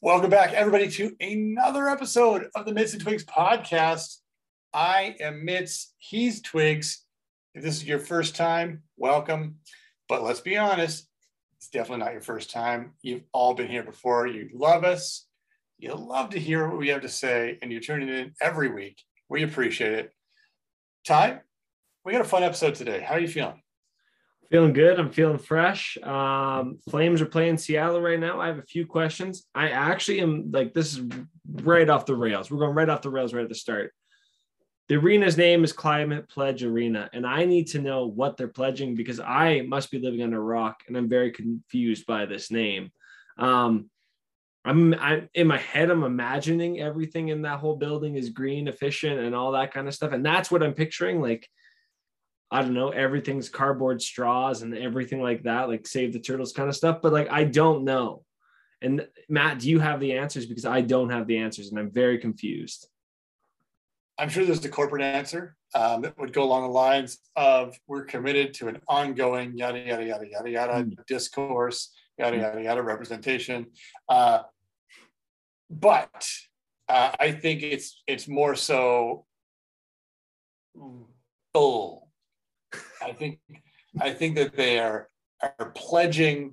Welcome back, everybody, to another episode of the Mitts and Twigs podcast. I am Mitts. He's Twigs. If this is your first time, welcome. But let's be honest, it's definitely not your first time. You've all been here before. You love us. You love to hear what we have to say, and you're tuning in every week. We appreciate it. Ty, we got a fun episode today. How are you feeling? Feeling good. I'm feeling fresh. Flames are playing Seattle right now. I have a few questions. I actually am this is right off the rails. We're going right off the rails right at the start. The arena's name is Climate Pledge Arena, and I need to know what they're pledging because I must be living under a rock, and I'm very confused by this name. I'm in my head, I'm imagining everything in that whole building is green, efficient, and all that kind of stuff, and that's what I'm picturing. I don't know, everything's cardboard straws and everything like that, like Save the Turtles kind of stuff. But I don't know. And Matt, do you have the answers? Because I don't have the answers and I'm very confused. I'm sure there's the corporate answer that would go along the lines of we're committed to an ongoing yada, yada, yada, yada, yada discourse, yada, yada, yada representation. But I think it's more so bull. I think that they are pledging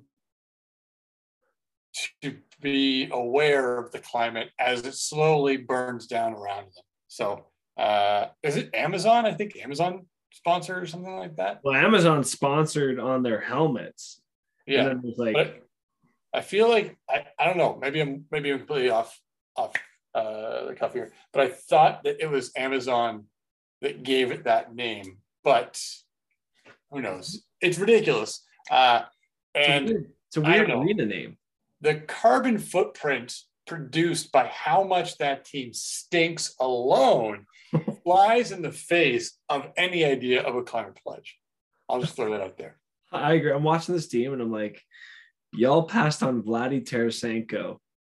to be aware of the climate as it slowly burns down around them. So is it Amazon? I think Amazon sponsored or something like that. Well, Amazon sponsored on their helmets. Yeah. And but I feel like I don't know. Maybe I'm completely off the cuff here. But I thought that it was Amazon that gave it that name. But who knows? It's ridiculous. And it's a weird arena name. The carbon footprint produced by how much that team stinks alone flies in the face of any idea of a climate pledge. I'll just throw that out there. I agree. I'm watching this team and I'm like, y'all passed on Vladdy Tarasenko,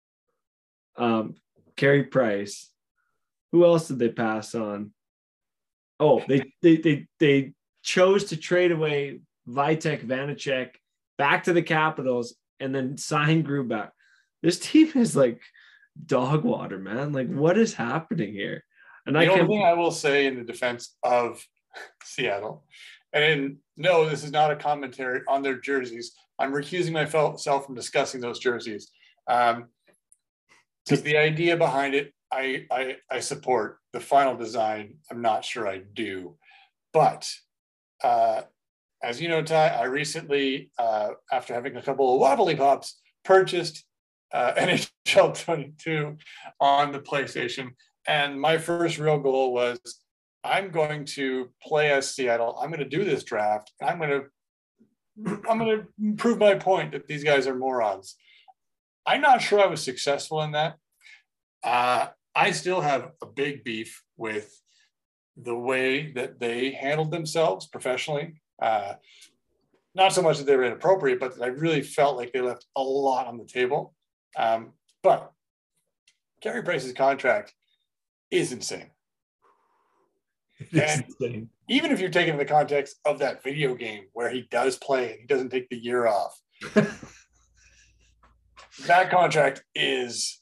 Carey Price. Who else did they pass on? Oh, they chose to trade away Vitek Vanacek back to the Capitals and then sign Grubauer. This team is like dog water, man. Like, what is happening here? And the only thing I will say in the defense of Seattle, and no, this is not a commentary on their jerseys. I'm recusing myself from discussing those jerseys. Because the idea behind it, I support. The final design, I'm not sure I do. But as you know, Ty, I recently, after having a couple of wobbly pops, purchased NHL 22 on the PlayStation. And my first real goal was I'm going to play as Seattle. I'm going to do this draft. I'm going to prove my point that these guys are morons. I'm not sure I was successful in that. I still have a big beef with the way that they handled themselves professionally. Not so much that they were inappropriate, but I really felt like they left a lot on the table. But Carey Price's contract is insane. Insane. Even if you're taking the context of that video game where he does play and he doesn't take the year off, that contract is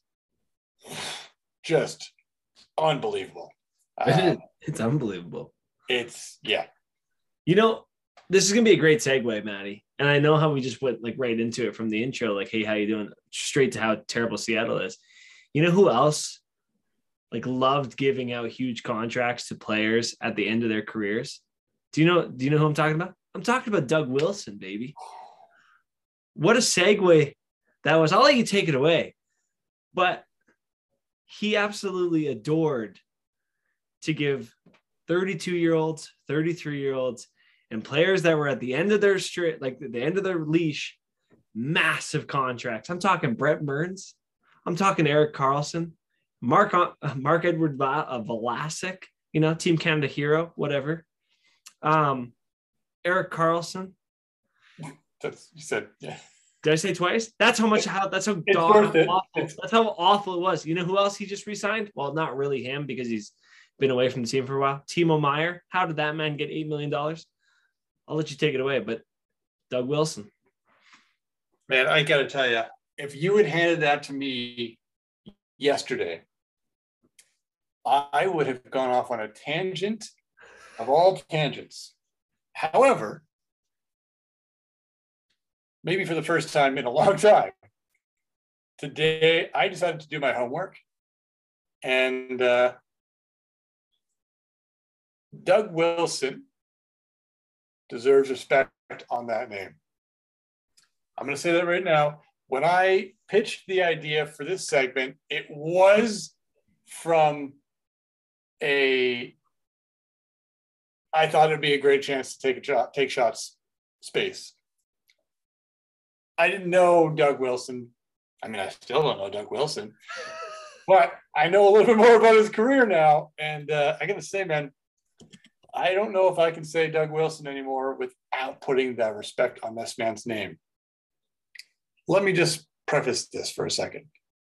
just unbelievable. It's unbelievable. Yeah. You know, this is going to be a great segue, Maddie. And I know how we just went right into it from the intro, like, hey, how you doing? Straight to how terrible Seattle is. You know who else loved giving out huge contracts to players at the end of their careers? Do you know who I'm talking about? I'm talking about Doug Wilson, baby. What a segue that was. I'll let you take it away. But he absolutely adored to give 32-year-olds, 33-year-olds, and players that were at the end of their the end of their leash, massive contracts. I'm talking Brett Burns. I'm talking Erik Karlsson, Marc-Edouard Vlasic, Team Canada hero, whatever. Erik Karlsson. You said, yeah. Did I say twice? That's how awful. That's how awful it was. You know who else he just re-signed? Well, not really him because he's been away from the team for a while. Timo Meier. How did that man get $8 million? I'll let you take it away, but Doug Wilson. Man, I got to tell you, if you had handed that to me yesterday, I would have gone off on a tangent of all tangents. However, maybe for the first time in a long time, today I decided to do my homework, and Doug Wilson deserves respect on that name. I'm going to say that right now. When I pitched the idea for this segment, it was from I thought it'd be a great chance to take shots space. I didn't know Doug Wilson. I mean, I still don't know Doug Wilson, but I know a little bit more about his career now. And I got to say, man, I don't know if I can say Doug Wilson anymore without putting that respect on this man's name. Let me just preface this for a second.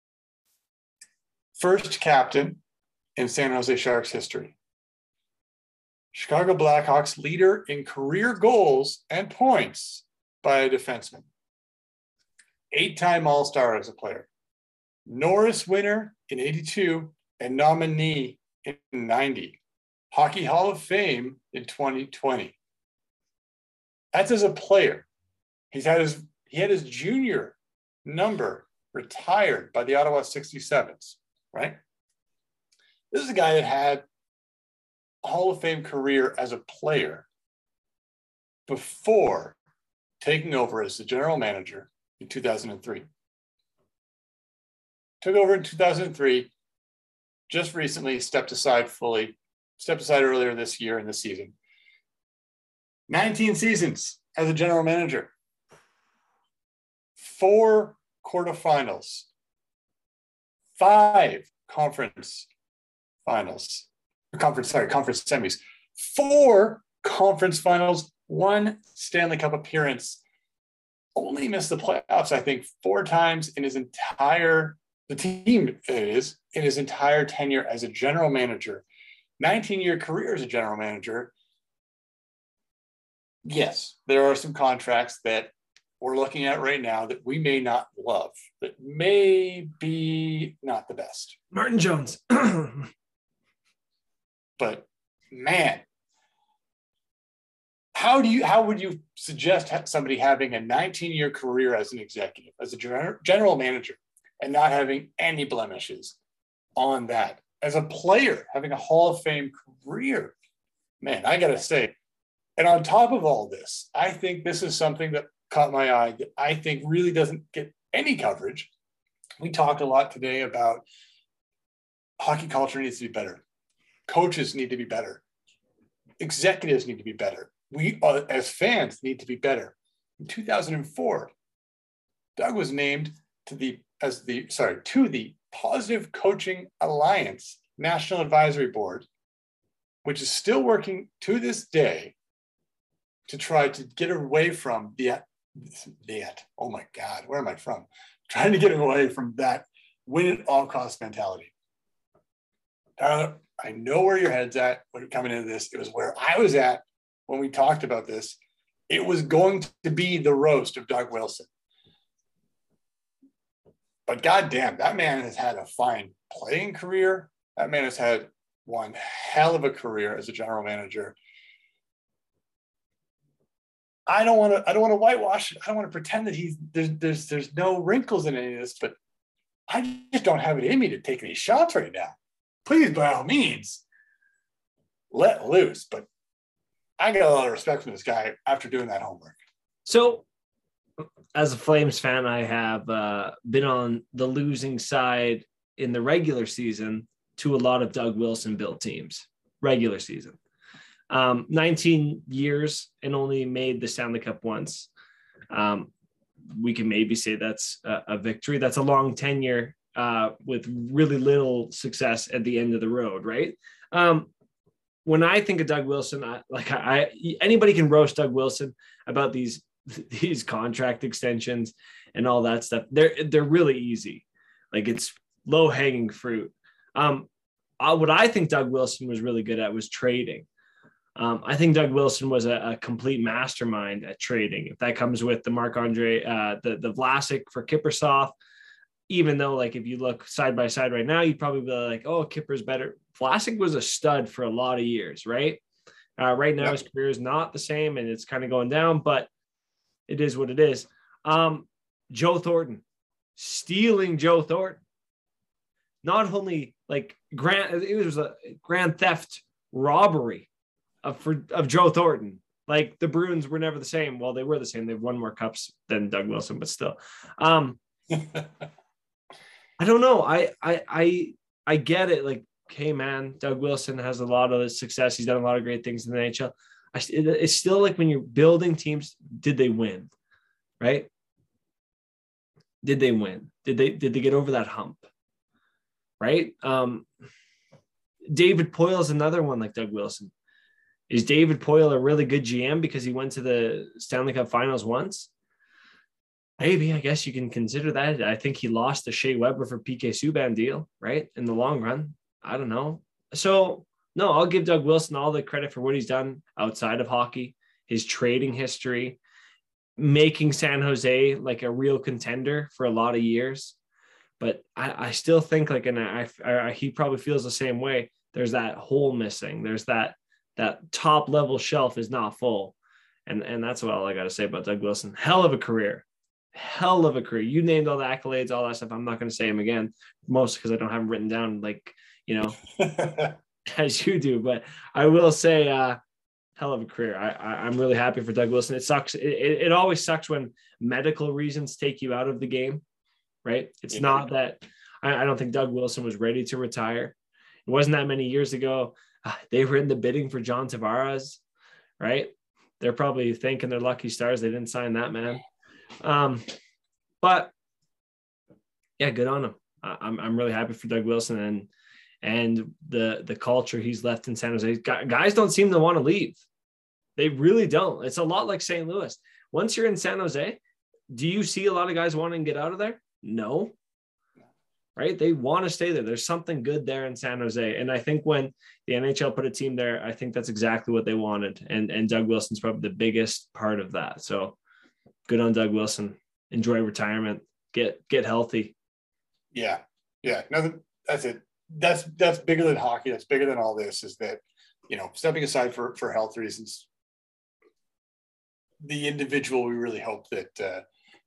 First captain in San Jose Sharks history. Chicago Blackhawks leader in career goals and points by a defenseman. 8-time All-Star as a player. Norris winner in 82 and nominee in 90. Hockey Hall of Fame in 2020. That's as a player. He had his junior number retired by the Ottawa 67s, right? This is a guy that had a Hall of Fame career as a player before taking over as the general manager in 2003. Took over in 2003, just recently stepped aside earlier this year in the season. 19 seasons as a general manager. 4 quarterfinals. 5 conference semis. 4 conference finals, 1 Stanley Cup appearance. Only missed the playoffs, I think, 4 times in his entire tenure as a general manager. 19-year career as a general manager. Yes, there are some contracts that we're looking at right now that we may not love, that may be not the best. Martin Jones. But man, how would you suggest somebody having a 19-year career as an executive, as a general manager, and not having any blemishes on that? As a player, having a Hall of Fame career, man, I got to say. And on top of all this, I think this is something that caught my eye that I think really doesn't get any coverage. We talked a lot today about hockey culture needs to be better. Coaches need to be better. Executives need to be better. We, as fans, need to be better. In 2004, Doug was named to the Positive Coaching Alliance National Advisory Board, which is still working to this day to try to get away from oh my God, where am I from? Trying to get away from that win at all costs mentality. Tyler, I know where your head's at when you're coming into this. It was where I was at when we talked about this. It was going to be the roast of Doug Wilson. But goddamn, that man has had a fine playing career. That man has had one hell of a career as a general manager. I don't want to whitewash it. I don't want to pretend that there's no wrinkles in any of this, but I just don't have it in me to take any shots right now. Please, by all means, let loose. But I got a lot of respect for this guy after doing that homework. So, as a Flames fan, I have been on the losing side in the regular season to a lot of Doug Wilson built teams. Regular season. 19 years and only made the Stanley Cup once. We can maybe say that's a victory. That's a long tenure with really little success at the end of the road, right? When I think of Doug Wilson, anybody can roast Doug Wilson about these contract extensions and all that stuff. They're really easy. Like, it's low hanging fruit. What I think Doug Wilson was really good at was trading. I think Doug Wilson was a complete mastermind at trading. If that comes with the Marc-Andre, the Vlasic for Kiprusoff, even though like if you look side by side right now, you'd probably be like, oh, Kipper's better. Vlasic was a stud for a lot of years, right? Right now, his career is not the same and it's kind of going down, but it is what it is. Joe Thornton, stealing Joe Thornton. Not only like it was a grand theft robbery of Joe Thornton. Like the Bruins were never the same. Well, they were the same. They've won more cups than Doug Wilson, but still. I don't know. I get it. Like, hey man, Doug Wilson has a lot of success. He's done a lot of great things in the NHL. It's still like when you're building teams, did they win? Right? Did they win? Did they get over that hump? Right? David Poile is another one like Doug Wilson. Is David Poile a really good GM because he went to the Stanley Cup Finals once? Maybe, I guess you can consider that. I think he lost the Shea Weber for PK Subban deal, right? In the long run. I don't know. So, no, I'll give Doug Wilson all the credit for what he's done outside of hockey, his trading history, making San Jose like a real contender for a lot of years. But I still think like, and he probably feels the same way. There's that hole missing. There's that top level shelf is not full. And that's all I got to say about Doug Wilson. Hell of a career. You named all the accolades, all that stuff. I'm not going to say him again, mostly because I don't have them written down like, as you do. But I will say hell of a career. I'm really happy for Doug Wilson. It sucks. It always sucks when medical reasons take you out of the game, right? It's not that I don't think Doug Wilson was ready to retire. It wasn't that many years ago. They were in the bidding for John Tavares, right? They're probably thanking their lucky stars they didn't sign that man. But yeah, good on him. I'm really happy for Doug Wilson and the culture he's left in San Jose. Guys don't seem to want to leave. They really don't. It's a lot like St. Louis. Once you're in San Jose, do you see a lot of guys wanting to get out of there? No. Right? They want to stay there. There's something good there in San Jose. And I think when the NHL put a team there, I think that's exactly what they wanted. And Doug Wilson's probably the biggest part of that. So good on Doug Wilson. Enjoy retirement. Get healthy. Yeah. No, that's it. That's bigger than hockey. That's bigger than all this is that, stepping aside for health reasons, the individual, we really hope that,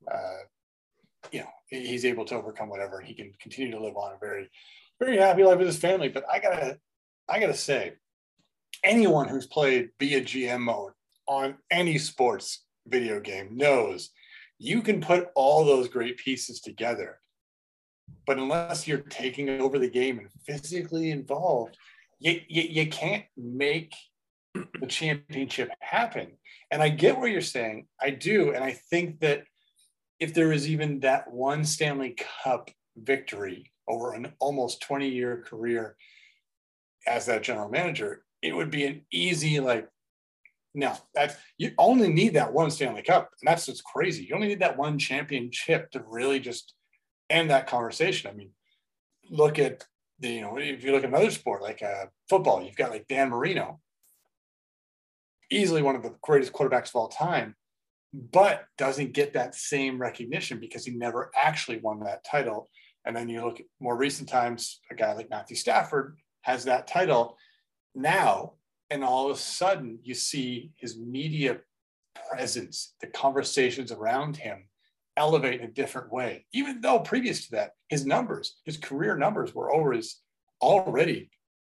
he's able to overcome whatever. He can continue to live on a very, very happy life with his family. But I gotta say, anyone who's played be a GM mode on any sports video game knows you can put all those great pieces together, but unless you're taking over the game and physically involved, you can't make the championship happen. And I get what you're saying. I do. And I think that if there is even that one Stanley Cup victory over an almost 20-year career as that general manager, it would be an easy, no, you only need that one Stanley Cup. And that's what's crazy. You only need that one championship to really just end that conversation. I mean, look at if you look at another sport like football, you've got like Dan Marino, easily one of the greatest quarterbacks of all time, but doesn't get that same recognition because he never actually won that title. And then you look at more recent times, a guy like Matthew Stafford has that title now, and all of a sudden you see his media presence, the conversations around him elevate in a different way, even though previous to that, his career numbers were already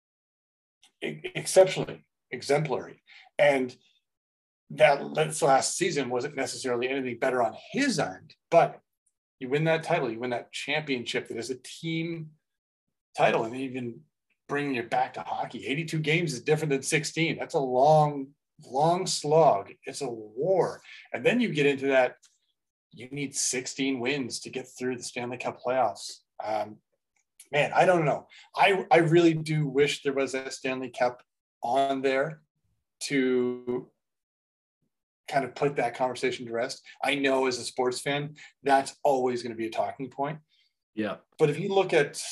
exceptionally exemplary. And that last season wasn't necessarily anything better on his end, but you win that title, you win that championship that is a team title, and even bringing it back to hockey. 82 games is different than 16. That's a long slog. It's a war. And then you get into that, you need 16 wins to get through the Stanley Cup playoffs. Man, I don't know. I really do wish there was a Stanley Cup on there to kind of put that conversation to rest. I know as a sports fan, that's always going to be a talking point. Yeah. But if you look at,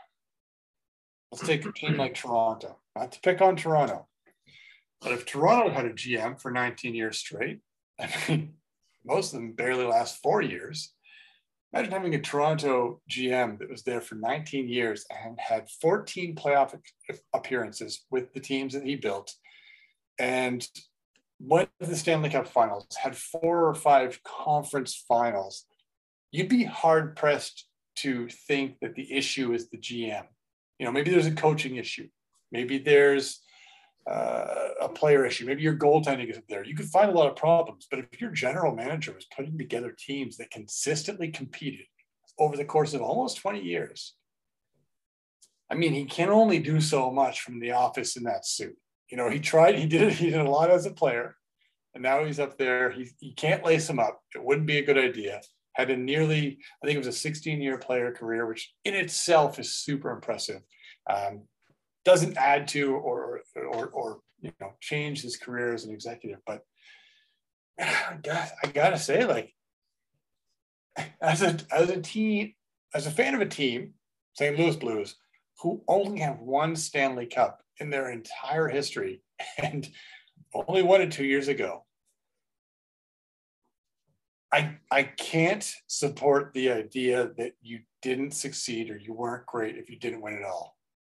let's take a team like Toronto, not to pick on Toronto, but if Toronto had a GM for 19 years straight, I mean, most of them barely last 4 years. Imagine having a Toronto GM that was there for 19 years and had 14 playoff appearances with the teams that he built, and went to the Stanley Cup Finals, had 4 or 5 conference finals. You'd be hard pressed to think that the issue is the GM. Maybe there's a coaching issue. Maybe there's a player issue. Maybe your goaltending isn't there. You could find a lot of problems, but if your general manager was putting together teams that consistently competed over the course of almost 20 years, I mean, he can only do so much from the office in that suit. He did a lot as a player, and now he's up there. He can't lace him up. It wouldn't be a good idea. Had a nearly, I think it was a 16-year player career, which in itself is super impressive. Doesn't add to or change his career as an executive, but I gotta say, like, as a fan of a team, St. Louis Blues, who only have one Stanley Cup in their entire history and only won it 2 years ago, I can't support the idea that you didn't succeed or you weren't great if you didn't win it all.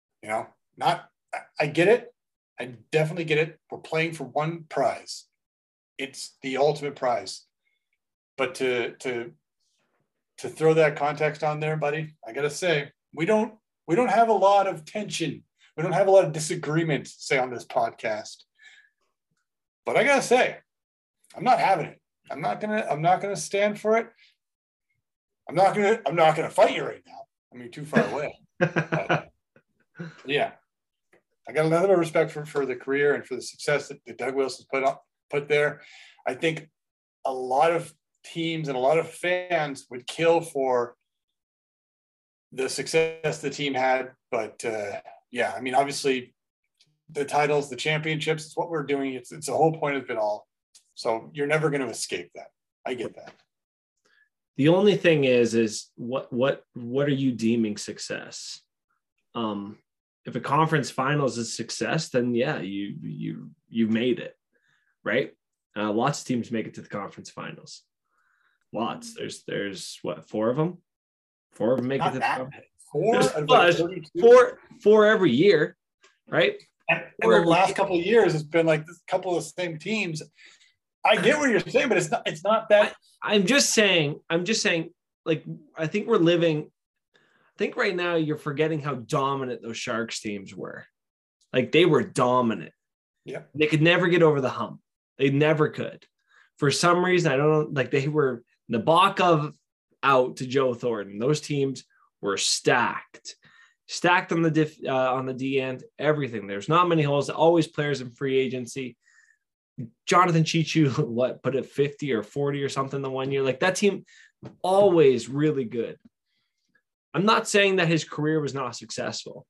I get it. I definitely get it. We're playing for one prize. It's the ultimate prize. But to throw that context on there, buddy, I gotta say, we don't have a lot of tension. We don't have a lot of disagreement, say, on this podcast. But I gotta say, I'm not having it. I'm not gonna stand for it. I'm not gonna fight you right now. I mean, too far away. But, yeah, I got a lot of respect for the career and for the success that Doug Wilson's put there. I think a lot of teams and a lot of fans would kill for the success the team had, but I mean, obviously, the titles, the championships, it's what we're doing. It's the whole point of it all. So you're never going to escape that. I get that. The only thing is what are you deeming success? If a conference finals is success, then yeah, you made it, right? Lots of teams make it to the conference finals. Lots. There's what, 4 of them? 4 of them make it to the conference. Four every year, right? And in the last couple of years, it's been like this couple of same teams. I get what you're saying, but it's not that. I'm just saying, like, I think right now you're forgetting how dominant those Sharks teams were. Like, they were dominant. Yeah. They could never get over the hump. They never could. For some reason, I don't know, like, they were Nabokov out to Joe Thornton. Those teams were stacked on the D end, everything. There's not many holes, always players in free agency. Jonathan Cheechoo, put it 50 or 40 or something the one year. Like, that team, always really good. I'm not saying that his career was not successful.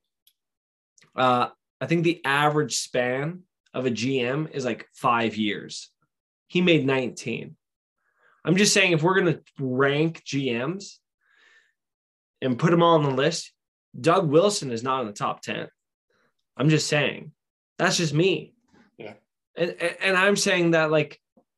I think the average span of a GM is like 5 years. He made 19. I'm just saying, if we're going to rank GMs and put them all on the list, Doug Wilson is not in the top 10. I'm just saying. That's just me. Yeah. And I'm saying that, like,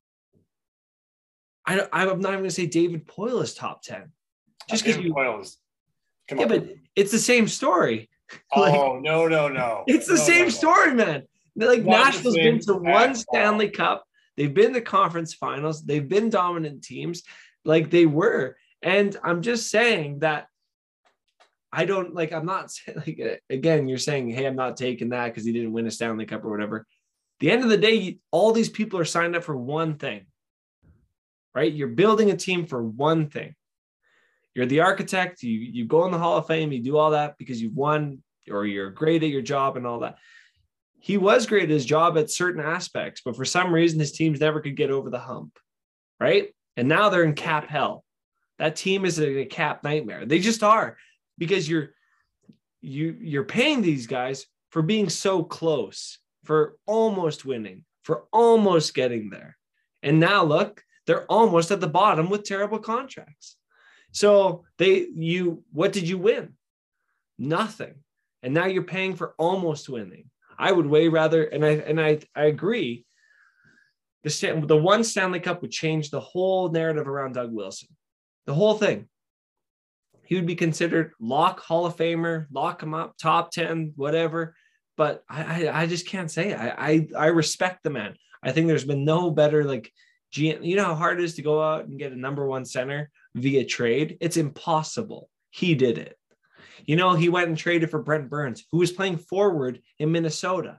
I'm not even going to say David Poile is top 10. Just because but it's the same story. Oh, no. It's the same story, man. Like, Nashville's been to one Stanley Cup. They've been to conference finals. They've been dominant teams, like they were. And I'm just saying that I'm not saying, like, again, you're saying, hey, I'm not taking that because he didn't win a Stanley Cup or whatever. At the end of the day, all these people are signed up for one thing, right? You're building a team for one thing. You're the architect. You go in the Hall of Fame. You do all that because you've won, or you're great at your job and all that. He was great at his job at certain aspects, but for some reason, his teams never could get over the hump, right? And now they're in cap hell. That team is a cap nightmare. They just are, because you're paying these guys for being so close, for almost winning, for almost getting there. And now look, they're almost at the bottom with terrible contracts. So what did you win? Nothing. And now you're paying for almost winning. I would way rather, and I agree, the one Stanley Cup would change the whole narrative around Doug Wilson. The whole thing. He would be considered lock Hall of Famer, lock him up, top 10, whatever. But I just can't say it. I respect the man. I think there's been no better like GM. You know how hard it is to go out and get a number one center via trade? It's impossible. He did it. You know, he went and traded for Brent Burns, who was playing forward in Minnesota.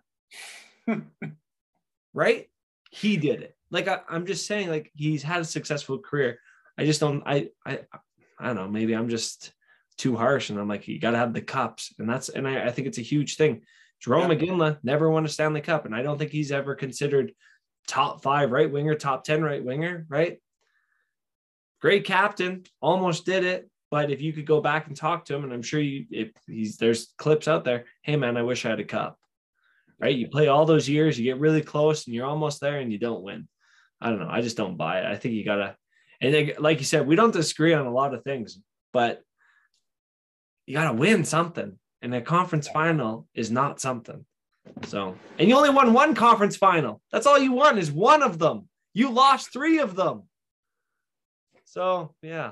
Right? He did it. Like I'm just saying, like he's had a successful career. I just don't. I don't know. Maybe I'm just too harsh, and I'm like, you got to have the cups, and I think it's a huge thing. Jerome McGinley never won a Stanley Cup, and I don't think he's ever considered top 5 right winger, top 10 right winger. Right? Great captain, almost did it. But if you could go back and talk to him, and I'm sure there's clips out there. Hey man, I wish I had a cup. Right? You play all those years, you get really close, and you're almost there, and you don't win. I don't know. I just don't buy it. I think you gotta. And like you said, we don't disagree on a lot of things, but you got to win something. And a conference final is not something. So, and you only won one conference final. That's all you won is one of them. You lost 3 of them. So, yeah.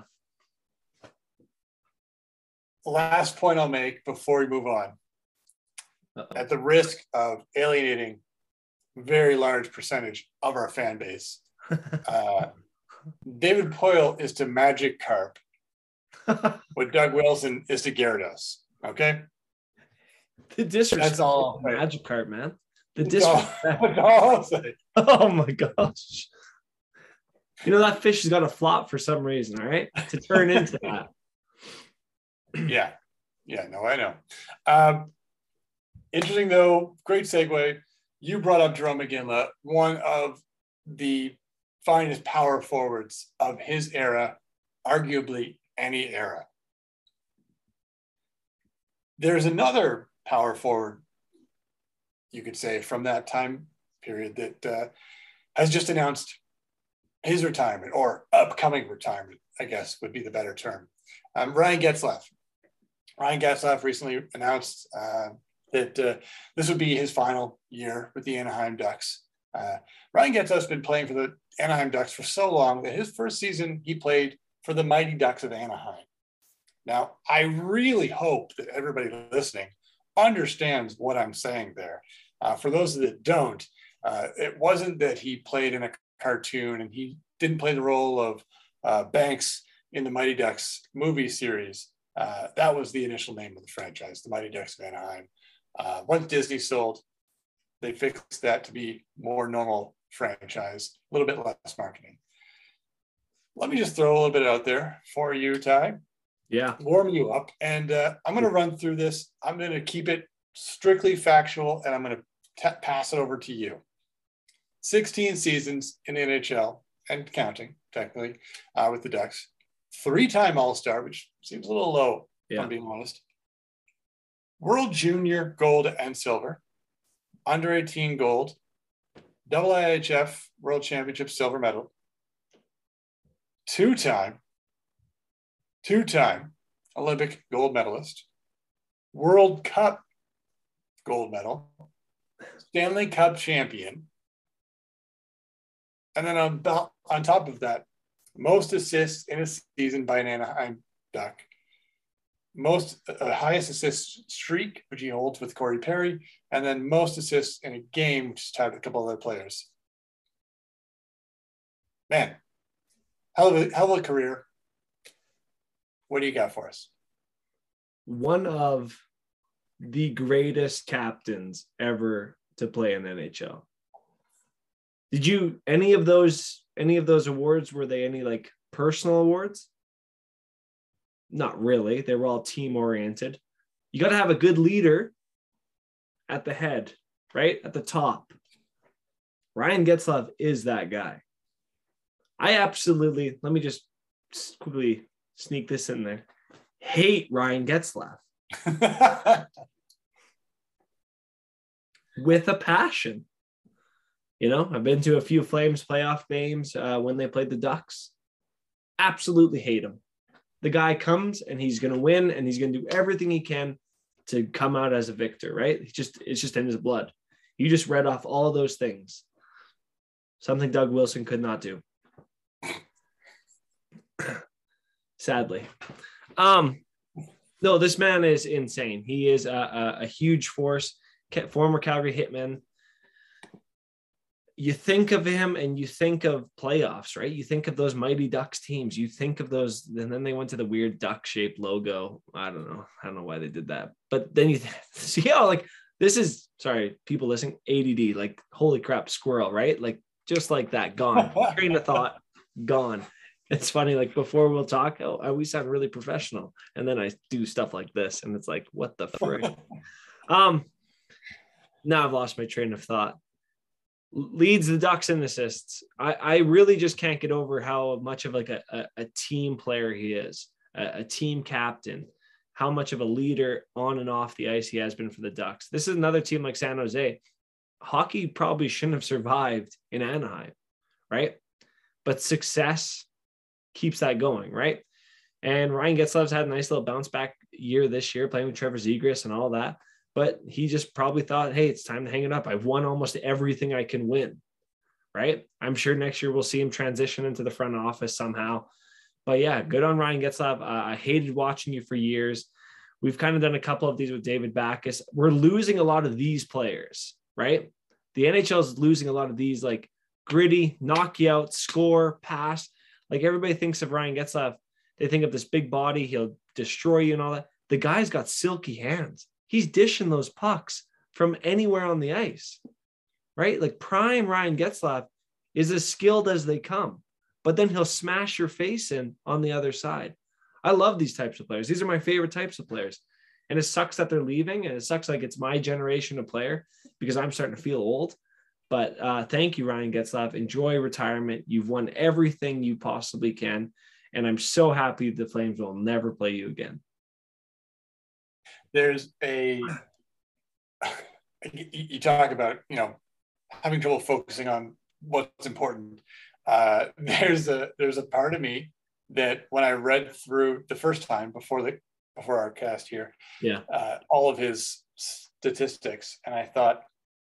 Last point I'll make before we move on. At the risk of alienating a very large percentage of our fan base, David Poile is to Magic Carp what Doug Wilson is to Gyarados. Okay? The disrespect. That's all. Magic Carp, man. The disrespect. That's all I'll say. Oh my gosh. You know, that fish has got to flop for some reason, all right? To turn into that. Yeah. Yeah, no, I know. Interesting, though. Great segue. You brought up Jerome McGinley, one of the finest power forwards of his era, arguably any era. There's another power forward, you could say, from that time period that has just announced his retirement, or upcoming retirement, I guess would be the better term. Ryan Getzlaf. Ryan Getzlaf recently announced that this would be his final year with the Anaheim Ducks. Ryan Getzlaf's been playing for the Anaheim Ducks for so long that his first season he played for the Mighty Ducks of Anaheim. Now, I really hope that everybody listening understands what I'm saying there. For those that don't, it wasn't that he played in a cartoon and he didn't play the role of Banks in the Mighty Ducks movie series. That was the initial name of the franchise, the Mighty Ducks of Anaheim. Once Disney sold, they fixed that to be more normal franchise, a little bit less marketing. Let me just throw a little bit out there for you, Ty. Yeah. Warm you up. And I'm going to run through this. I'm going to keep it strictly factual, and I'm going to pass it over to you. 16 seasons in NHL and counting, technically, with the Ducks. 3-time All-Star, which seems a little low, if I'm being honest. World Junior Gold and Silver. Under 18 Gold. IIHF World Championship Silver Medal. Two-time Olympic gold medalist. World Cup gold medal. Stanley Cup champion. And then on top of that, most assists in a season by an Anaheim Duck. Highest assist streak, which he holds with Corey Perry, and then most assists in a game, which is tied with a couple other players. Man, hell of a career. What do you got for us? One of the greatest captains ever to play in NHL. Did you any of those awards, were they any like personal awards? Not really. They were all team oriented. You got to have a good leader at the head, right? At the top. Ryan Getzlaf is that guy. Let me just quickly sneak this in there. Hate Ryan Getzlaf. With a passion. You know, I've been to a few Flames playoff games when they played the Ducks. Absolutely hate him. The guy comes and he's going to win and he's going to do everything he can to come out as a victor, right? It's just in his blood. You just read off all of those things. Something Doug Wilson could not do. sadly. No, this man is insane. He is a huge force, former Calgary Hitman. You think of him and you think of playoffs, right? You think of those Mighty Ducks teams. You think of those, and then they went to the weird duck-shaped logo. I don't know why they did that. But then you see how like this is, sorry, people listening, ADD, like holy crap, squirrel, right? Like just like that, gone. Train of thought, gone. It's funny, like before we'll talk, we sound really professional. And then I do stuff like this, and it's like, what the frick? Now I've lost my train of thought. Leads the Ducks in assists. I really just can't get over how much of like a team player he is, a team captain, how much of a leader on and off the ice he has been for the Ducks. This is another team like San Jose. Hockey probably shouldn't have survived in Anaheim, right? But success keeps that going, right? And Ryan Getzlaf's had a nice little bounce back year this year, playing with Trevor Zegras and all that. But he just probably thought, hey, it's time to hang it up. I've won almost everything I can win, right? I'm sure next year we'll see him transition into the front office somehow. But yeah, good on Ryan Getzlaf. I hated watching you for years. We've kind of done a couple of these with David Backes. We're losing a lot of these players, right? The NHL is losing a lot of these like gritty, knock you out, score, pass. Like everybody thinks of Ryan Getzlaf. They think of this big body. He'll destroy you and all that. The guy's got silky hands. He's dishing those pucks from anywhere on the ice, right? Like prime Ryan Getzlaf is as skilled as they come, but then he'll smash your face in on the other side. I love these types of players. These are my favorite types of players. And it sucks that they're leaving, and it sucks like it's my generation of player because I'm starting to feel old. But thank you, Ryan Getzlaf. Enjoy retirement. You've won everything you possibly can. And I'm so happy the Flames will never play you again. There's you talk about, having trouble focusing on what's important. There's a part of me that when I read through the first time before our cast here, all of his statistics, and I thought,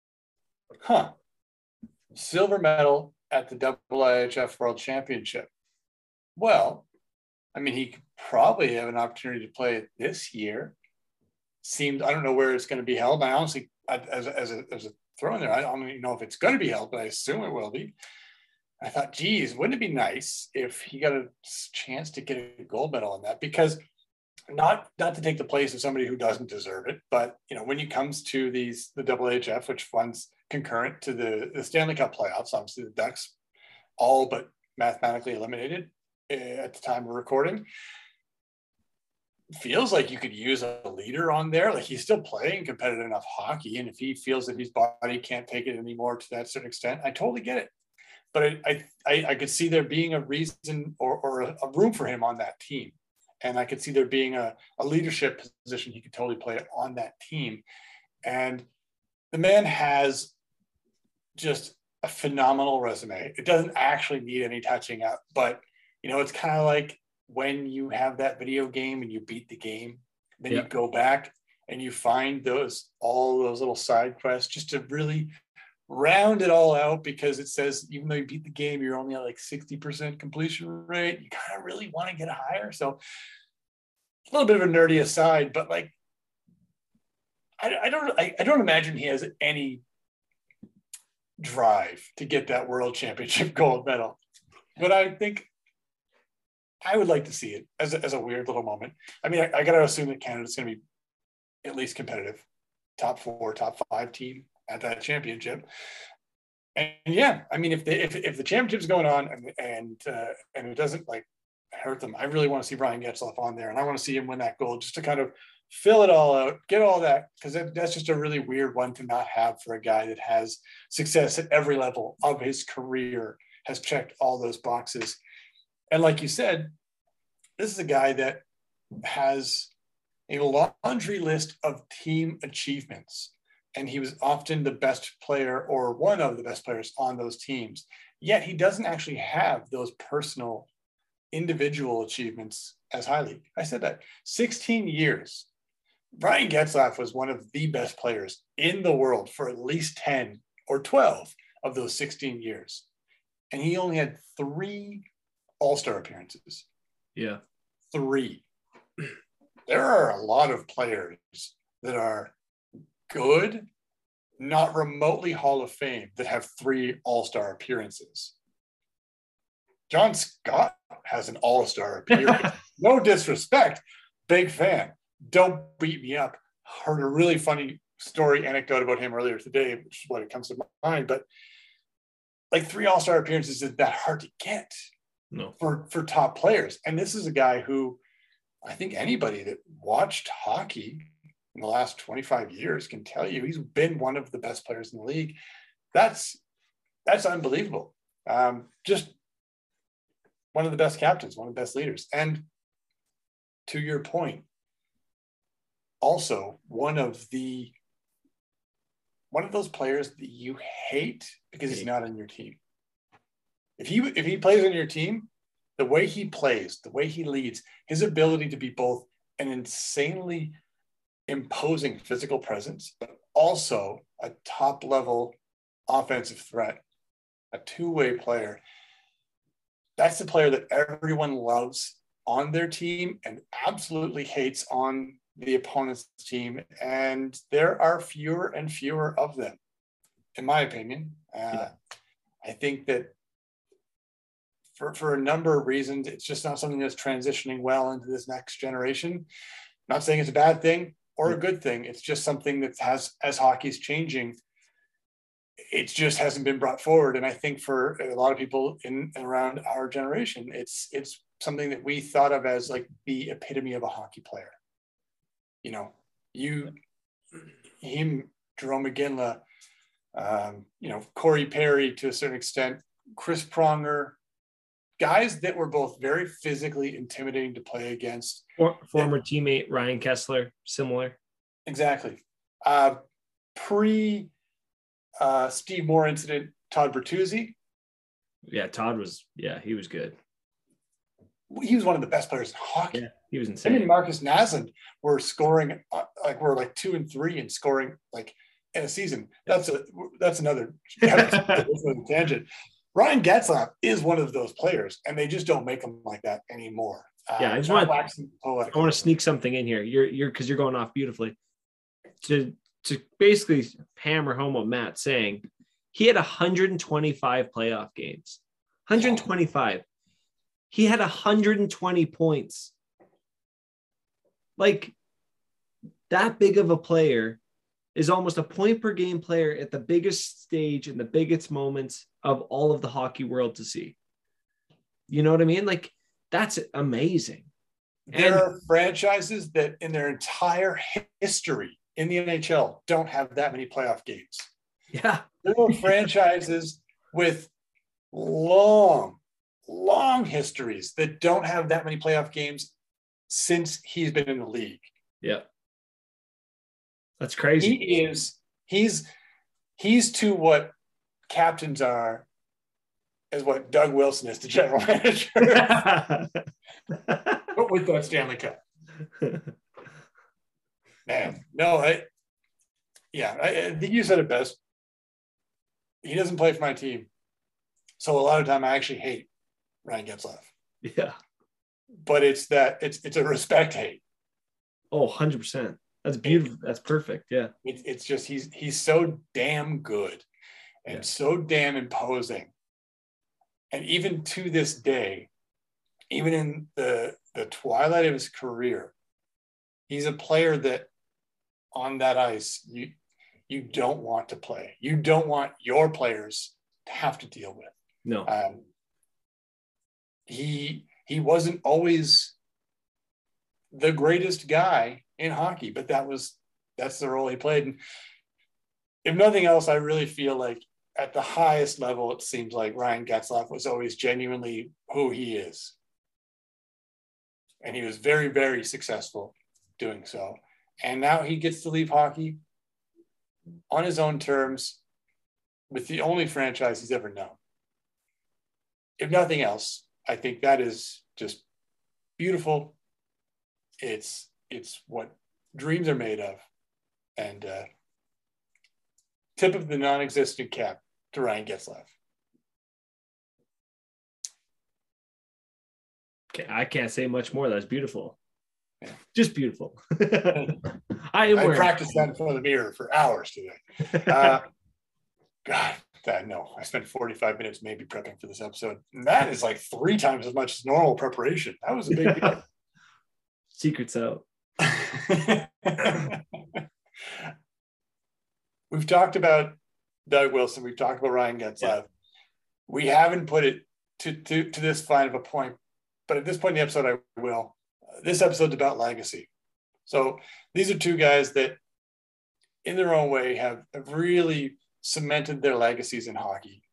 silver medal at the IIHF World Championship. Well, I mean, he could probably have an opportunity to play it this year. I don't know where it's going to be held. I honestly, as a throw in there, I don't even know if it's going to be held, but I assume it will be. I thought, geez, wouldn't it be nice if he got a chance to get a gold medal on that? Because not to take the place of somebody who doesn't deserve it, but when it comes to the IIHF, which runs concurrent to the Stanley Cup playoffs, obviously the Ducks all but mathematically eliminated at the time of recording. Feels like you could use a leader on there. Like he's still playing competitive enough hockey, and if he feels that his body can't take it anymore to that certain extent, I totally get it. But I could see there being a reason or a room for him on that team, and I could see there being a leadership position he could totally play on that team. And the man has just a phenomenal resume. It doesn't actually need any touching up, but it's kind of like when you have that video game and you beat the game, then you go back and you find all those little side quests just to really round it all out, because it says even though you beat the game, you're only at like 60% completion rate. You kind of really want to get higher. So a little bit of a nerdy aside, but like I don't imagine he has any drive to get that world championship gold medal, but I think I would like to see it as a weird little moment. I mean, I got to assume that Canada's going to be at least competitive, top 4, top 5 team at that championship. And yeah, I mean, if the championship's going on and it doesn't like hurt them, I really want to see Ryan Getzlaf on there, and I want to see him win that gold just to kind of fill it all out, get all that, because that's just a really weird one to not have for a guy that has success at every level of his career, has checked all those boxes. And like you said, this is a guy that has a laundry list of team achievements, and he was often the best player or one of the best players on those teams. Yet he doesn't actually have those personal individual achievements as highly. I said that 16 years. Ryan Getzlaf was one of the best players in the world for at least 10 or 12 of those 16 years. And he only had 3 All-Star appearances. Yeah. 3. There are a lot of players that are good, not remotely Hall of Fame, that have 3 All-Star appearances. John Scott has an All-Star appearance. No disrespect, big fan. Don't beat me up. Heard a really funny story anecdote about him earlier today, which is what it comes to mind. But like 3 All-Star appearances isn't that hard to get for top players. And this is a guy who I think anybody that watched hockey in the last 25 years can tell you he's been one of the best players in the league. That's unbelievable. Just one of the best captains, one of the best leaders. And to your point, also one of those players that you hate because he's not on your team. If he plays on your team, the way he plays, the way he leads, his ability to be both an insanely imposing physical presence, but also a top-level offensive threat, a two-way player. That's the player that everyone loves on their team and absolutely hates on the opponent's team. And there are fewer and fewer of them, in my opinion. I think that for a number of reasons, it's just not something that's transitioning well into this next generation. I'm not saying it's a bad thing or a good thing. It's just something that as hockey's changing, it just hasn't been brought forward. And I think for a lot of people in and around our generation, it's something that we thought of as like the epitome of a hockey player. You know, him, Jerome McGinley, Corey Perry to a certain extent, Chris Pronger, guys that were both very physically intimidating to play against. Former teammate Ryan Kessler, similar. Exactly. Pre Steve Moore incident, Todd Bertuzzi. Yeah, he was good. He was one of the best players in hockey. Yeah, he was insane. Him and Marcus Naslund were scoring we're 2 and 3 and scoring like in a season. That's another tangent. Ryan Getzlaf is one of those players, and they just don't make them like that anymore. I just want to sneak something in here. You're because you're going off beautifully. To basically hammer home what Matt's saying, he had 125 playoff games. 125. He had 120 points. Like, that big of a player is almost a point per game player at the biggest stage in the biggest moments of all of the hockey world to see. You know what I mean? Like, that's amazing. There are franchises that in their entire history in the NHL don't have that many playoff games. Yeah. There are franchises with long histories that don't have that many playoff games since he's been in the league. Yeah. That's crazy. He's to what captains are as what Doug Wilson is to general manager. But with that Stanley Cup. Man, no, I think you said it best. He doesn't play for my team. So a lot of time I actually hate Ryan Getzlaf. Yeah. But it's a respect hate. Oh, 100%. That's beautiful. That's perfect. Yeah. It's just he's so damn good and so damn imposing. And even to this day, even in the twilight of his career, he's a player that on that ice you don't want to play. You don't want your players to have to deal with. No. He wasn't always the greatest guy in hockey, but that's the role he played. And if nothing else, I really feel like at the highest level, it seems like Ryan Getzlaf was always genuinely who he is. And he was very, very successful doing so. And now he gets to leave hockey on his own terms with the only franchise he's ever known. If nothing else, I think that is just beautiful. It's what dreams are made of. And tip of the non-existent cap to Ryan Getzlaf. I can't say much more. That's beautiful. Yeah. Just beautiful. I practiced that in front of the mirror for hours today. God, no, I spent 45 minutes maybe prepping for this episode. And that is like 3 times as much as normal preparation. That was a big deal. Secrets out. We've talked about Doug Wilson. We've talked about Ryan Getzlaf. Yeah. We haven't put it to this fine of a point, but at this point in the episode, I will. This episode's about legacy. So these are 2 guys that, in their own way, have really cemented their legacies in hockey.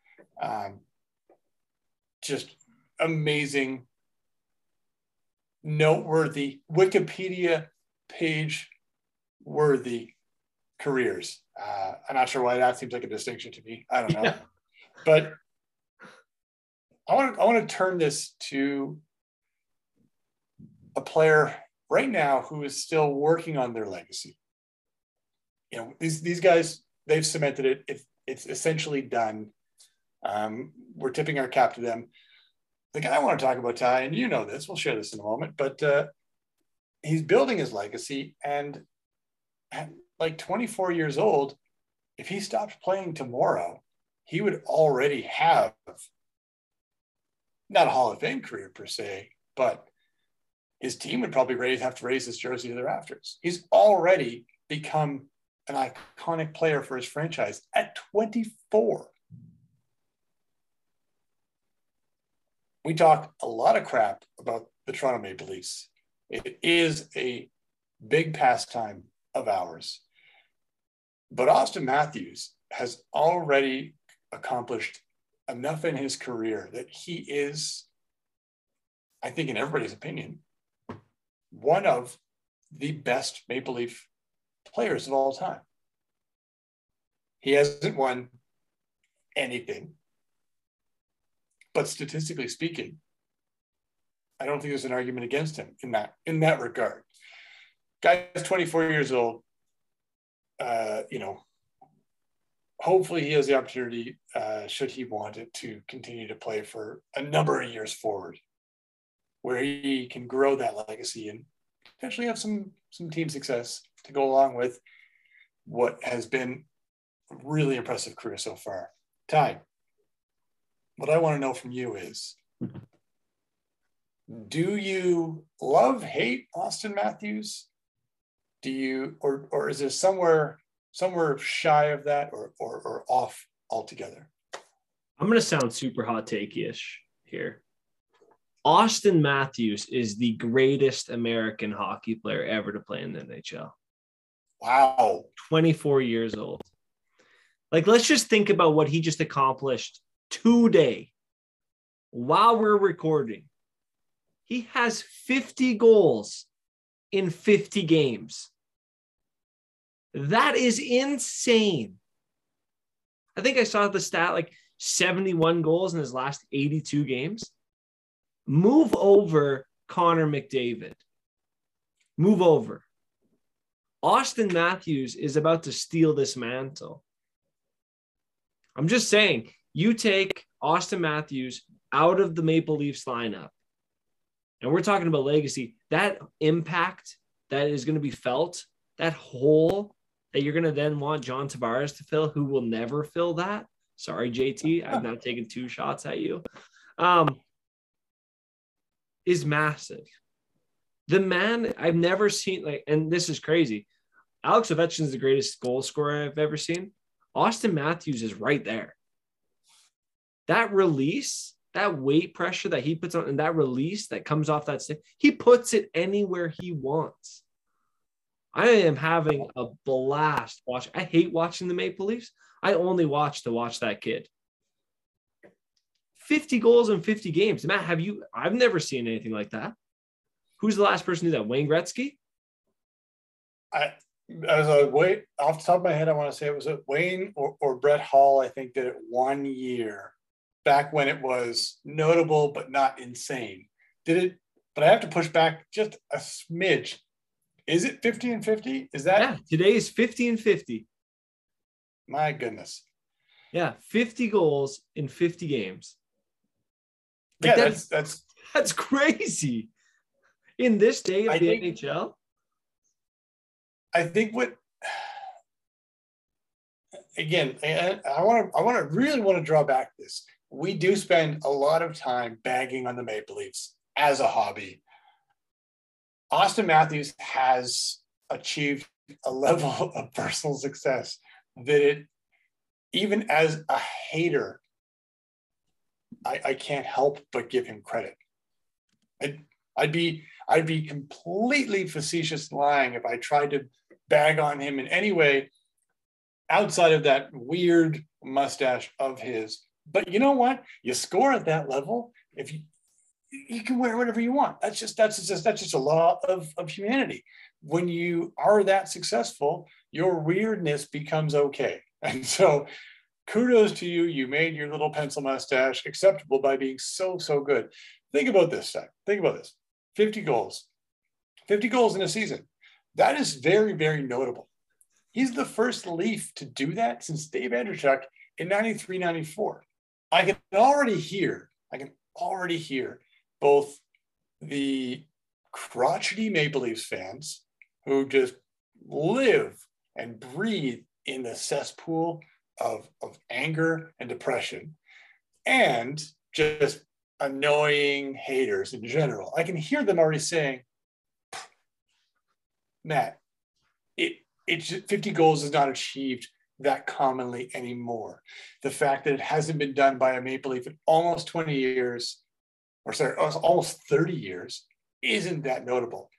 Just amazing, noteworthy, Wikipedia page worthy careers. I'm not sure why that seems like a distinction to me. I don't know. But I want to turn this to a player right now who is still working on their legacy. You know, these guys, they've cemented it. It's essentially done. We're tipping our cap to them. The guy I want to talk about, Ty, and you know this, we'll share this in a moment, but he's building his legacy, and at like 24 years old, if he stopped playing tomorrow, he would already have not a Hall of Fame career per se, but his team would probably have to raise his jersey to the rafters. He's already become an iconic player for his franchise at 24. We talk a lot of crap about the Toronto Maple Leafs. It is a big pastime of ours. But Auston Matthews has already accomplished enough in his career that he is, I think in everybody's opinion, one of the best Maple Leaf players of all time. He hasn't won anything, but statistically speaking, I don't think there's an argument against him in that regard. Guy's 24 years old. Hopefully he has the opportunity, should he want it, to continue to play for a number of years forward, where he can grow that legacy and potentially have some team success to go along with what has been a really impressive career so far. Ty, what I want to know from you is, do you love, hate Auston Matthews? Do you, or is there somewhere shy of that or off altogether? I'm going to sound super hot take-ish here. Auston Matthews is the greatest American hockey player ever to play in the NHL. Wow. 24 years old. Like, let's just think about what he just accomplished today while we're recording. He has 50 goals in 50 games. That is insane. I think I saw the stat, like 71 goals in his last 82 games. Move over Connor McDavid. Move over. Auston Matthews is about to steal this mantle. I'm just saying, you take Auston Matthews out of the Maple Leafs lineup, and we're talking about legacy, that impact that is going to be felt, that hole that you're going to then want John Tavares to fill, who will never fill that. Sorry, JT, I've not taken 2 shots at you. Is massive. The man I've never seen, like, and this is crazy. Alex Ovechkin is the greatest goal scorer I've ever seen. Auston Matthews is right there. That release, that weight pressure that he puts on, and that release that comes off that stick, he puts it anywhere he wants. I am having a blast watching. I hate watching the Maple Leafs. I only watch to watch that kid. 50 goals in 50 games. Matt, I've never seen anything like that. Who's the last person to do that? Wayne Gretzky? Off the top of my head, I want to say it was Wayne or Brett Hall, I think, did it 1 year back when it was notable but not insane. Did it, but I have to push back just a smidge. Is it 50 and 50? Is that? Yeah, today is 50 and 50. My goodness. Yeah, 50 goals in 50 games. Like, yeah, that's That's crazy. In this day of the NHL? I think again, I really want to draw back this. We do spend a lot of time bagging on the Maple Leafs as a hobby. Auston Matthews has achieved a level of personal success that even as a hater, I can't help but give him credit. I'd be completely facetious lying if I tried to bag on him in any way outside of that weird mustache of his. But you know what? You score at that level, if you can wear whatever you want. That's just a law of humanity. When you are that successful, your weirdness becomes okay. And so kudos to you. You made your little pencil mustache acceptable by being so good. Think about this, Zach. Think about this. 50 goals. 50 goals in a season. That is very, very notable. He's the first Leaf to do that since Dave Andreychuk in 93, 94. I can already hear both the crotchety Maple Leafs fans who just live and breathe in the cesspool of anger and depression, and just annoying haters in general. I can hear them already saying, Matt, it's 50 goals is not achieved that commonly anymore. The fact that it hasn't been done by a Maple Leaf in almost 20 years, or sorry, almost 30 years, isn't that notable.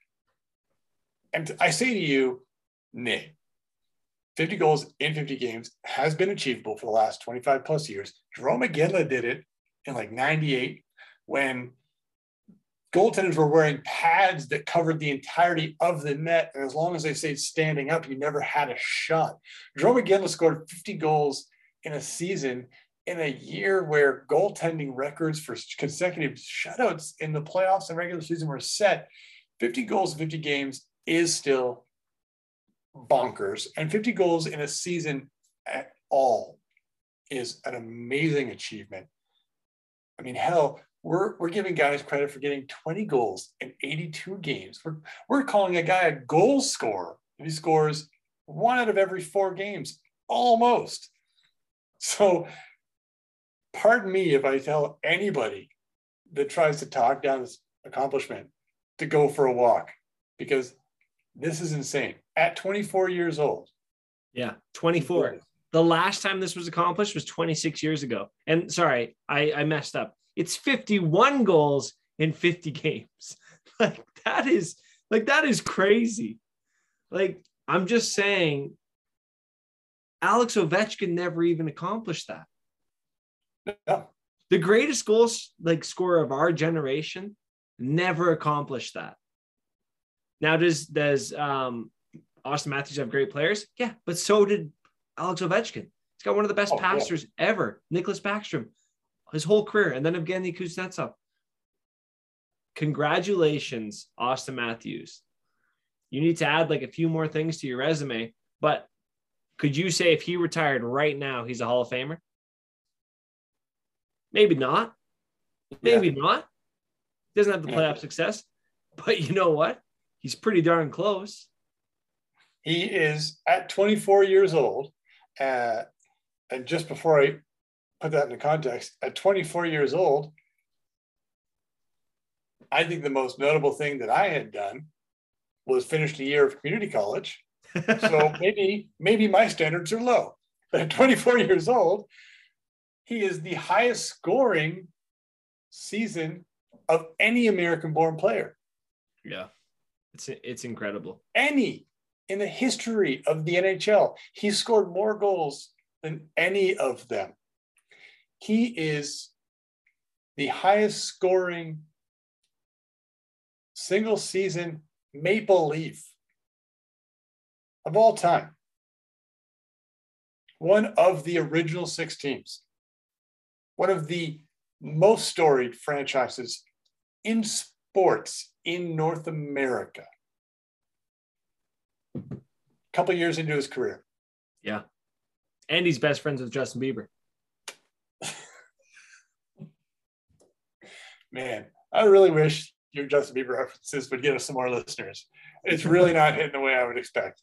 And I say to you, Nick, 50 goals in 50 games has been achievable for the last 25 plus years. Jarome Iginla did it in like 98 when goaltenders were wearing pads that covered the entirety of the net. And as long as they stayed standing up, you never had a shot. Jarome Iginla scored 50 goals in a season in a year where goaltending records for consecutive shutouts in the playoffs and regular season were set. 50 goals in 50 games is still bonkers. And 50 goals in a season at all is an amazing achievement. I mean, hell, we're giving guys credit for getting 20 goals in 82 games. We're calling a guy a goal scorer if he scores 1 out of every 4 games, almost. So pardon me if I tell anybody that tries to talk down this accomplishment to go for a walk, because this is insane. At 24 years old. Yeah, 24. The last time this was accomplished was 26 years ago. And sorry, I messed up. It's 51 goals in 50 games. That is crazy. Like, I'm just saying, Alex Ovechkin never even accomplished that. Yeah. The greatest scorer of our generation never accomplished that. Now, does Auston Matthews have great players? Yeah, but so did Alex Ovechkin. He's got one of the best passers ever, Nicholas Backstrom, his whole career, and then Evgeny Kuznetsov. Congratulations, Auston Matthews. You need to add a few more things to your resume, but could you say if he retired right now, he's a Hall of Famer? Maybe not. Maybe not. Doesn't have the playoff success, but you know what? He's pretty darn close. He is at 24 years old. And just before I put that into context, at 24 years old, I think the most notable thing that I had done was finish a year of community college. So maybe my standards are low. But at 24 years old, he is the highest scoring season of any American-born player. Yeah, it's incredible. Any in the history of the NHL, he scored more goals than any of them. He is the highest scoring single season Maple Leaf of all time. One of the original 6 teams. One of the most storied franchises in sports in North America. A couple years into his career. Yeah. And he's best friends with Justin Bieber. Man, I really wish your Justin Bieber references would get us some more listeners. It's really not hitting the way I would expect.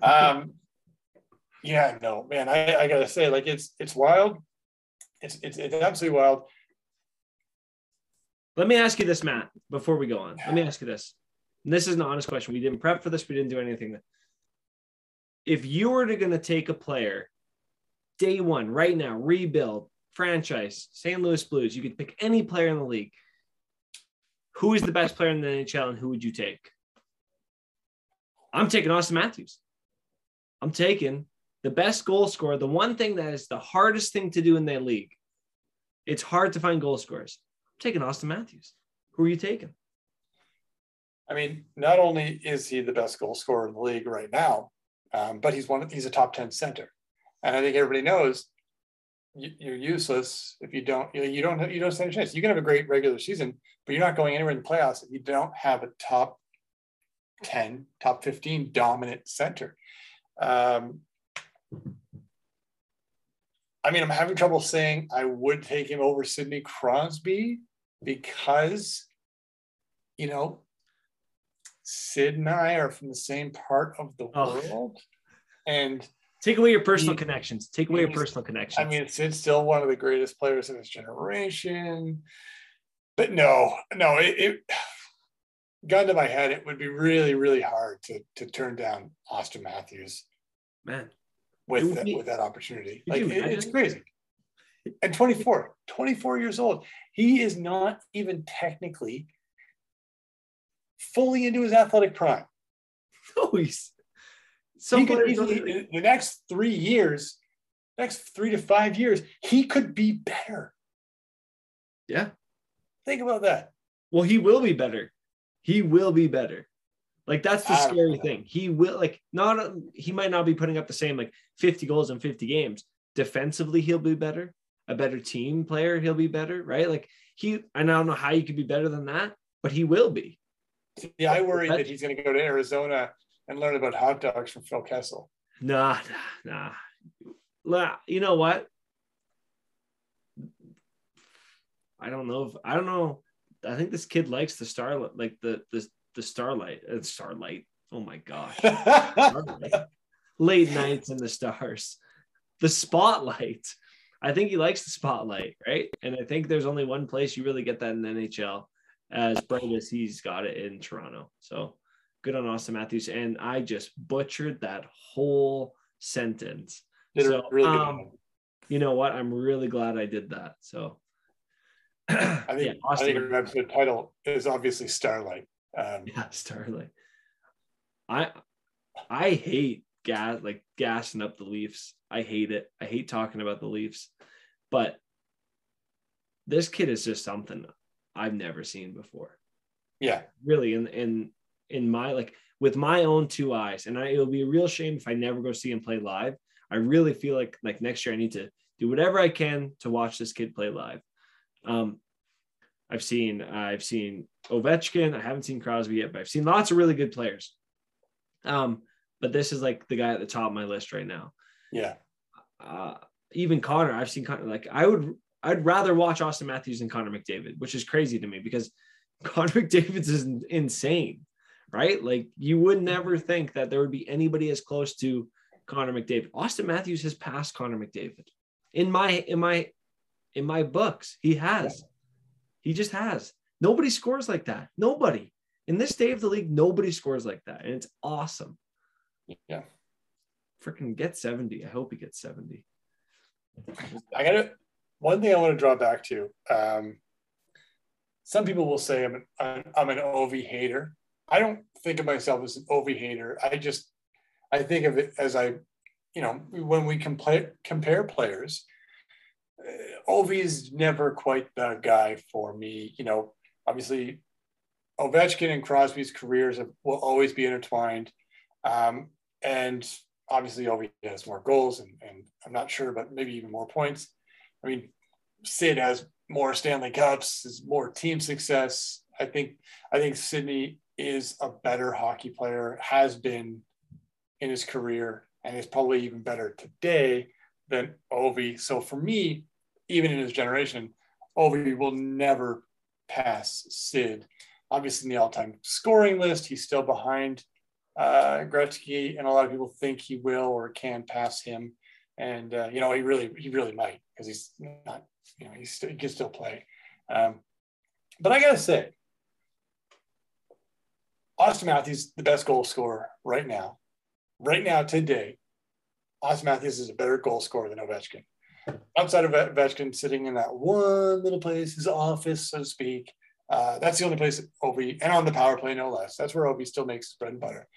Yeah, no, man, I gotta say, like, it's wild. It's absolutely wild. Let me ask you this, Matt, before we go on. Let me ask you this. And this is an honest question. We didn't prep for this. We didn't do anything. If you were going to take a player day one, right now, rebuild, franchise, St. Louis Blues, you could pick any player in the league. Who is the best player in the NHL and who would you take? I'm taking Austin Matthews. I'm taking the best goal scorer, the one thing that is the hardest thing to do in the league. It's hard to find goal scorers. I'm taking Austin Matthews. Who are you taking? I mean, not only is he the best goal scorer in the league right now, but he's a top 10 center. And I think everybody knows you're useless if you don't stand a chance. You can have a great regular season, but you're not going anywhere in the playoffs if you don't have a top 10, top 15 dominant center. I mean, I'm having trouble saying I would take him over Sidney Crosby because, you know, Sid and I are from the same part of the world. And take away your personal connections. Take away your personal connections. I mean, Sid's still one of the greatest players in his generation. But no, gun to my head, it would be really, really hard to turn down Austin Matthews. Man. With that opportunity. Like, it's crazy. And 24 years old. He is not even technically fully into his athletic prime. No, he could easily, the next 3 years, next 3 to 5 years, he could be better. Yeah. Think about that. Well, he will be better. He will be better. Like, that's the scary thing. He will, he might not be putting up the same, 50 goals in 50 games. Defensively, he'll be better. A better team player, he'll be better, right? And I don't know how you could be better than that, but he will be. Yeah, I worry that he's going to go to Arizona and learn about hot dogs from Phil Kessel. Nah. You know what? I don't know. I think this kid likes the starlight, the starlight. Oh my gosh. Late nights in the stars. The spotlight. I think he likes the spotlight, right? And I think there's only one place you really get that in the NHL, as bright as he's got it in Toronto. So good on Austin Matthews. And I just butchered that whole sentence. So, you know what? I'm really glad I did that. So I think our episode title is obviously Starlight. Starlight. I hate gassing up the Leafs. I hate it. I hate talking about the Leafs, but this kid is just something I've never seen before. Yeah, really. In my, with my own two eyes, and it'll be a real shame if I never go see him play live. I really feel like next year I need to do whatever I can to watch this kid play live. I've seen Ovechkin. I haven't seen Crosby yet, but I've seen lots of really good players. But this is the guy at the top of my list right now. Yeah. Even Connor, I've seen Connor. I'd rather watch Austin Matthews than Connor McDavid, which is crazy to me because Connor McDavid's is insane, right? You would never think that there would be anybody as close to Connor McDavid. Austin Matthews has passed Connor McDavid in my books. He has. Yeah. He just has. Nobody scores like that. Nobody. In this day of the league, nobody scores like that. And it's awesome. Yeah. Freaking get 70. I hope he gets 70. One thing I want to draw back to. Some people will say I'm an Ovi hater. I don't think of myself as an Ovi hater. I think of it as when we compare players, Ovi's never quite the guy for me. Obviously Ovechkin and Crosby's careers will always be intertwined. And obviously Ovi has more goals and I'm not sure, but maybe even more points. I mean, Sid has more Stanley Cups, has more team success. I think Sidney is a better hockey player, has been in his career, and is probably even better today than Ovi. So for me, even in his generation, Ovi will never pass Sid. Obviously, in the all-time scoring list, he's still behind Gretzky, and a lot of people think he will or can pass him. And he really might, because he's not, he can still play. But I gotta say, Auston Matthews, the best goal scorer right now. Right now, today, Auston Matthews is a better goal scorer than Ovechkin. Outside of Ovechkin sitting in that one little place, his office, so to speak, that's the only place that Ovi, and on the power play, no less. That's where Ovi still makes his bread and butter.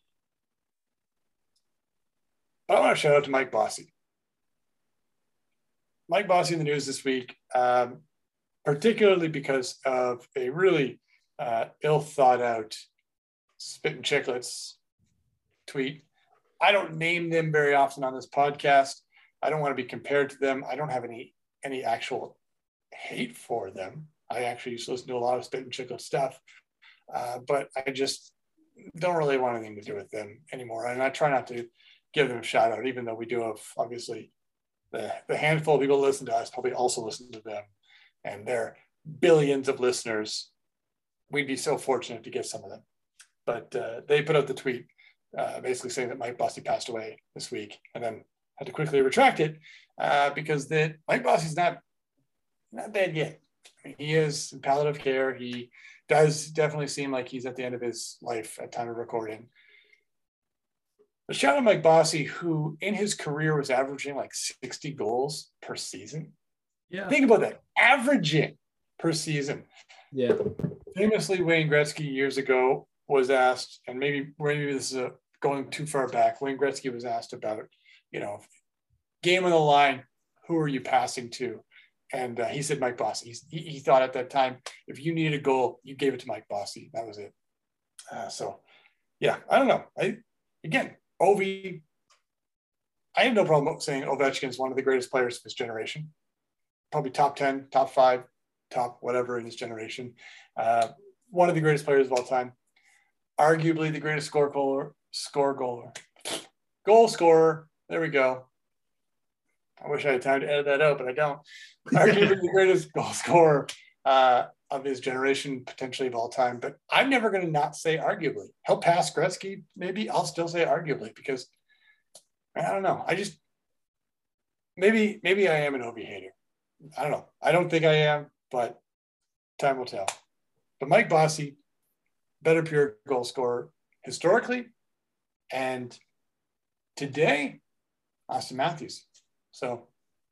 But I want to shout out to Mike Bossy. Mike Bossy in the news this week, particularly because of a really ill thought out Spit and Chicklets tweet. I don't name them very often on this podcast. I don't want to be compared to them. I don't have any actual hate for them. I actually used to listen to a lot of Spit and Chicklets stuff, but I just don't really want anything to do with them anymore. And I try not to give them a shout out, even though we do have, obviously, the handful of people who listen to us probably also listen to them, and their billions of listeners. We'd be so fortunate to get some of them. But they put out the tweet basically saying that Mike Bossy passed away this week, and then had to quickly retract it because Mike Bossy's not dead yet. I mean, he is in palliative care. He does definitely seem like he's at the end of his life at time of recording. But shout out Mike Bossy, who in his career was averaging like 60 goals per season. Yeah. Think about that. Averaging per season. Yeah. Famously, Wayne Gretzky years ago was asked, and maybe this is going too far back, Wayne Gretzky was asked about, game on the line, who are you passing to? And he said Mike Bossy. He thought at that time, if you needed a goal, you gave it to Mike Bossy. That was it. So, yeah, I don't know. Ovi, I have no problem saying Ovechkin is one of the greatest players of his generation. Probably top 10, top 5, top whatever in his generation. One of the greatest players of all time. Arguably the greatest goal scorer. There we go. I wish I had time to edit that out, but I don't. Arguably the greatest goal scorer of his generation, potentially of all time. But I'm never going to not say arguably. He'll pass Gretzky, maybe. I'll still say arguably because I don't know. Maybe I am an Ovi hater. I don't know. I don't think I am, but time will tell. But Mike Bossy, better pure goal scorer historically, and today, Auston Matthews. So,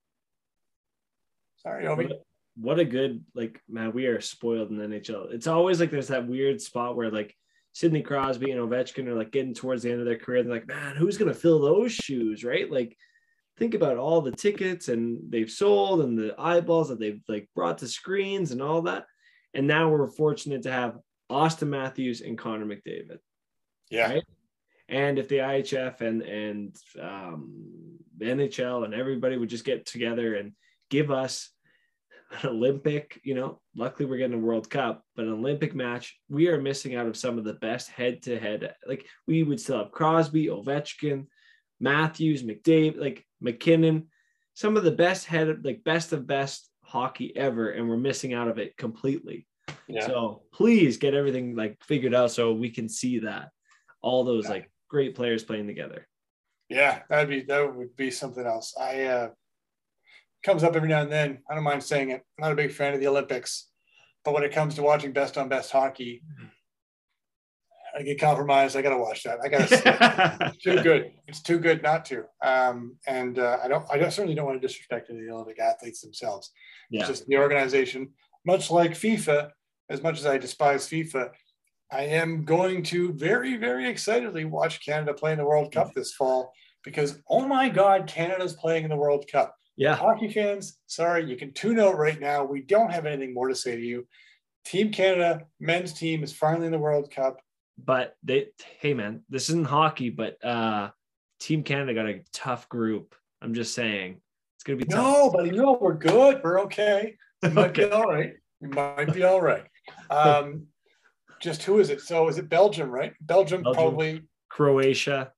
sorry, Ovi. What a good, man, we are spoiled in the NHL. It's always like there's that weird spot where Sidney Crosby and Ovechkin are getting towards the end of their career. They're like, man, who's going to fill those shoes, right? Think about all the tickets and they've sold and the eyeballs that they've brought to screens and all that. And now we're fortunate to have Auston Matthews and Connor McDavid. Yeah. Right? And if the IHF and the NHL and everybody would just get together and give us an Olympic, luckily we're getting a World Cup, but an Olympic match, we are missing out of some of the best head-to-head. We would still have Crosby, Ovechkin, Matthews, McDavid, McKinnon, some of the best best of best hockey ever, and we're missing out of it completely. Yeah. So please get everything figured out so we can see that all those great players playing together. Yeah, that would be something else. Comes up every now and then. I don't mind saying it. I'm not a big fan of the Olympics, but when it comes to watching best on best hockey, I get compromised. I got to watch that. I got to. It's too good. It's too good not to. I certainly don't want to disrespect the Olympic athletes themselves. Yeah. It's just the organization, much like FIFA. As much as I despise FIFA, I am going to very, very excitedly watch Canada play in the World Cup this fall because, oh my God, Canada's playing in the World Cup. Yeah. Hockey fans, sorry, you can tune out right now. We don't have anything more to say to you. Team Canada, men's team, is finally in the World Cup. But hey man, this isn't hockey, but Team Canada got a tough group. I'm just saying. It's going to be tough. No, buddy, no, we're good. We're okay. We might be all right. We might be all right. Just who is it? So is it Belgium, right? Belgium, probably. Croatia.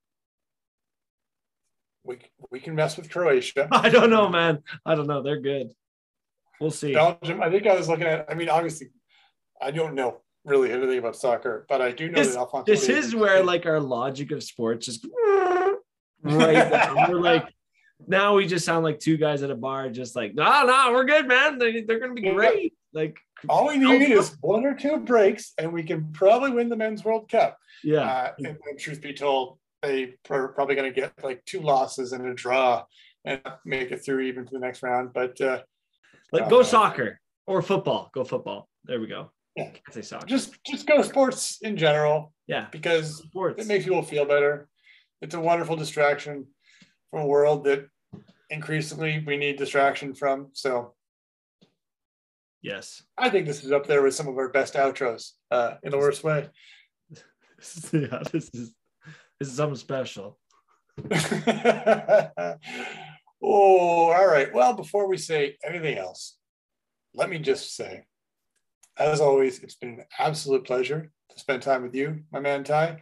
We can mess with Croatia. I don't know, man. I don't know. They're good. We'll see. Belgium. I think I was looking at. I mean, obviously, I don't know really anything about soccer, but I do know that Alphonso. This is where like our logic of sports just right down. We're like, now we just sound like two guys at a bar, just like, no, we're good, man. They're gonna be great. Like, all we need is 1 or 2 breaks, and we can probably win the Men's World Cup. Yeah. And truth be told, they are probably going to get like 2 losses and a draw and make it through even to the next round. But go soccer or football. Go football. There we go. Yeah. I say soccer. Just go sports in general. Yeah. Because sports. It makes people feel better. It's a wonderful distraction from a world that increasingly we need distraction from. So yes, I think this is up there with some of our best outros in the worst way. Yeah, this is something special. Oh, all right. Well, before we say anything else, let me just say, as always, it's been an absolute pleasure to spend time with you, my man Ty.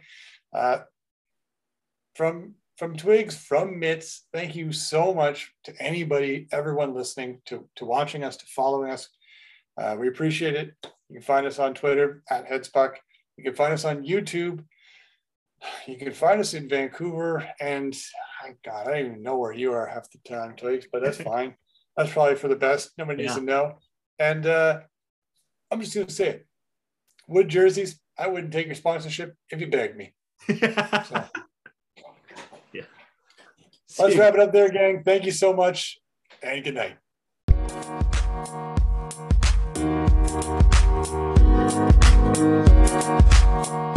From Twigs, from Mitts, thank you so much to everyone listening, to watching us, to following us. We appreciate it. You can find us on Twitter at Headspuck. You can find us on YouTube. You can find us in Vancouver. And God, I don't even know where you are half the time, Twigs, but that's fine. That's probably for the best. Nobody needs to know. And I'm just going to say it. Wood jerseys, I wouldn't take your sponsorship if you begged me. So. Yeah. Let's wrap it up there, gang. Thank you so much, and good night.